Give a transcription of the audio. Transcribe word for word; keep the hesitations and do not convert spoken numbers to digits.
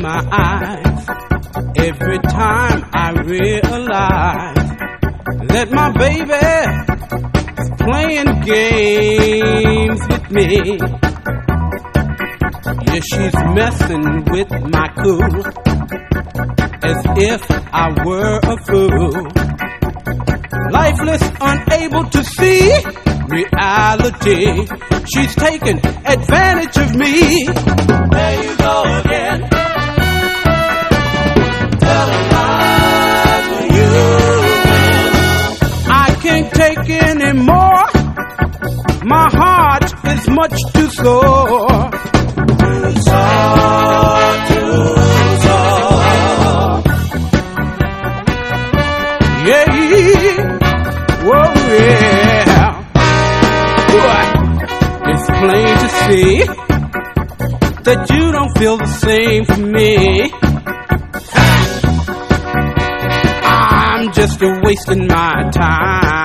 my eyes every time I realize that my baby is playing games with me. Yeah, she's messing with my cool as if I were a fool. Lifeless, unable to see reality. She's taking advantage of me. There you go again. Telling lies to you. I can't take any more. My heart is much too sore. Too sore, too sore. Yeah. Whoa, yeah. It's plain to see that you don't feel the same for me. I'm just a wasting my time.